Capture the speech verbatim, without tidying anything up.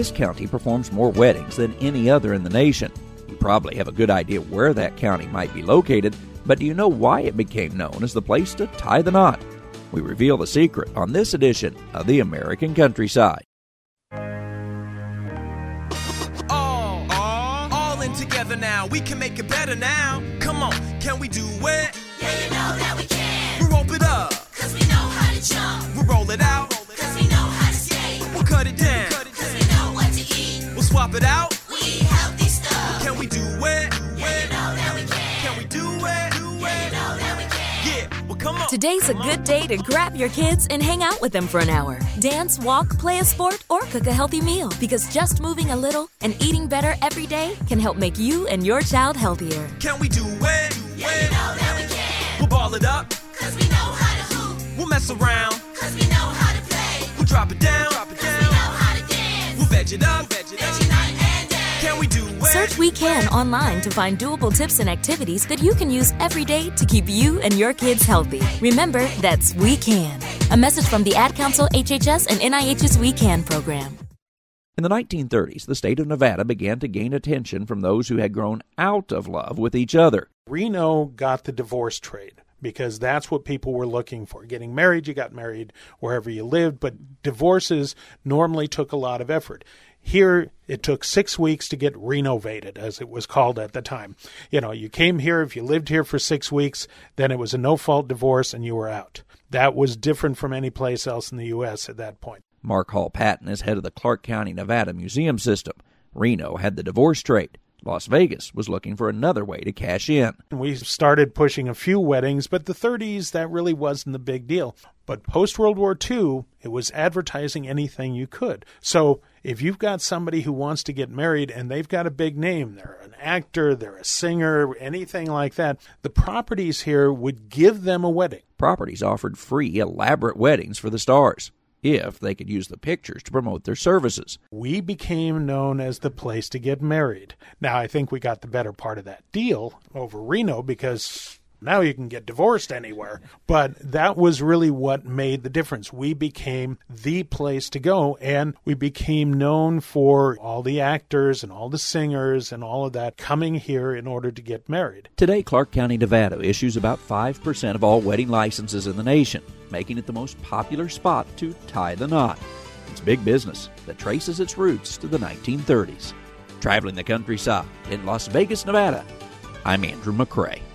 this county performs more weddings than any other in the nation. You probably have a good idea where that county might be located, but do you know why it became known as the place to tie the knot? We reveal the secret on this edition of the American Countryside. All, all, all in together now. We can make it better now. Come on, can we do it? Yeah, you know that we can. We'll rope it up, Cause we know how to jump. we'll roll it out, Cause we know how to skate. we'll cut it down, Cause we know what to eat. we'll swap it out. We eat healthy stuff. Can we do it? Yeah, you know that we can. Can we do it? Do Yeah, you it? know that we can. Yeah, well come on. Today's a good day to grab your kids and hang out with them for an hour. Dance, walk, play a sport, or cook a healthy meal. Because just moving a little and eating better every day can help make you and your child healthier. Can we do it? Yeah, you know that we can. We'll ball it up, Cause we know how to hoop. we'll mess around, Cause we know how to play. we'll drop it down, drop it Cause we down. know how to dance. We'll veg it up, veg it Veggie up. night and day. Can we do it? Search We Can online to find doable tips and activities that you can use every day to keep you and your kids healthy. Remember, that's We Can. A message from the Ad Council, H H S, and N I H's We Can program. In the nineteen thirties, the state of Nevada began to gain attention from those who had grown out of love with each other. Reno got the divorce trade because that's what people were looking for. Getting married, you got married wherever you lived, but divorces normally took a lot of effort. Here, it took six weeks to get renovated, as it was called at the time. You know, you came here, if you lived here for six weeks, then it was a no-fault divorce and you were out. That was different from any place else in the U S at that point. Mark Hall Patton is head of the Clark County, Nevada Museum System. Reno had the divorce trade. Las Vegas was looking for another way to cash in. We started pushing a few weddings, but the thirties, that really wasn't the big deal. But post-World War Two, it was advertising anything you could. So if you've got somebody who wants to get married and they've got a big name, they're an actor, they're a singer, anything like that, the properties here would give them a wedding. Properties offered free, elaborate weddings for the stars, if they could use the pictures to promote their services. We became known as the place to get married. Now, I think we got the better part of that deal over Reno because now you can get divorced anywhere. But that was really what made the difference. We became the place to go, and we became known for all the actors and all the singers and all of that coming here in order to get married. Today, Clark County, Nevada issues about five percent of all wedding licenses in the nation, making it the most popular spot to tie the knot. It's big business that traces its roots to the nineteen thirties. Traveling the countryside in Las Vegas, Nevada, I'm Andrew McCrae.